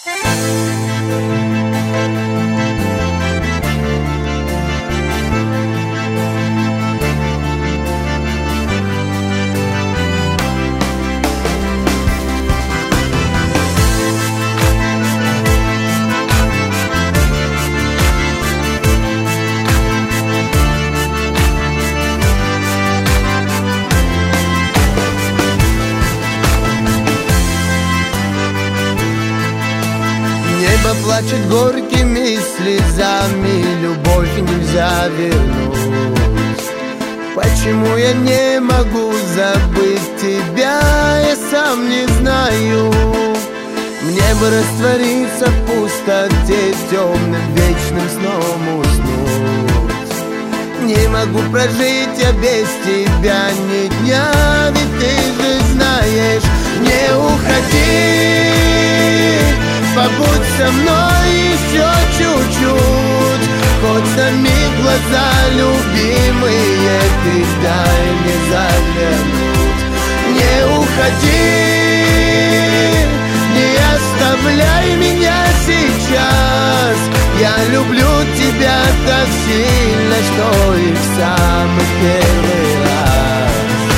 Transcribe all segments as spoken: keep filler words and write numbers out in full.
Небо плачет горькими слезами, любовь нельзя вернуть. Почему я не могу забыть тебя, я сам не знаю. Мне бы раствориться в пустоте, темным вечным сном уснуть. Не могу прожить я без тебя ни дня, ведь ты же знаешь, не уходи. Побудь со мной еще чуть-чуть, хоть на миг глаза любимые ты дай мне заглянуть. Не уходи, не оставляй меня сейчас. Я люблю тебя так сильно, что и в самый первый раз.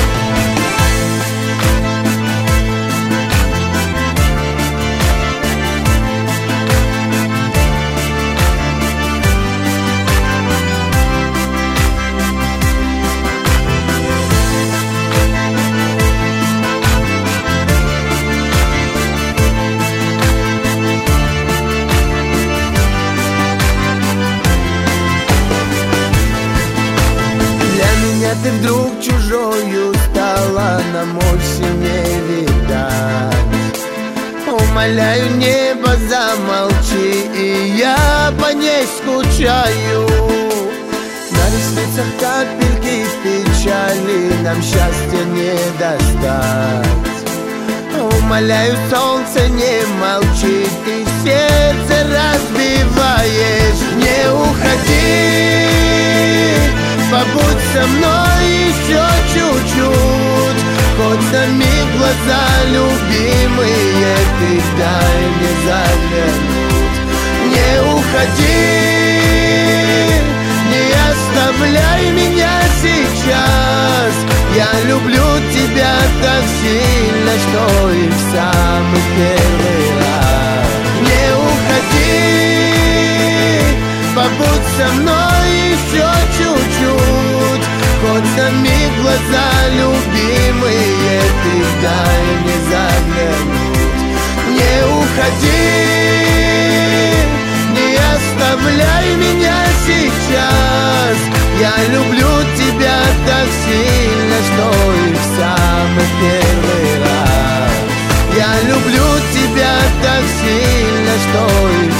Ты вдруг чужою стала, нам вовсе не видать. Умоляю, небо, замолчи, и я по ней скучаю. На ресницах капельки печали, нам счастья не достать. Умоляю, солнце, не молчи, ты сердце разбиваешь. Не уходи, побудь со мной еще чуть-чуть, хоть на миг глаза любимые ты дай мне заглянуть. Не уходи, не оставляй меня сейчас. Я люблю тебя так сильно, что и в самый первый раз. Не уходи, побудь со мной еще чуть-чуть, хоть на миг глаза любимые ты дай мне заглянуть. Не уходи, не оставляй меня сейчас. Я люблю тебя так сильно, что и в самый первый раз. Я люблю тебя так сильно, что и в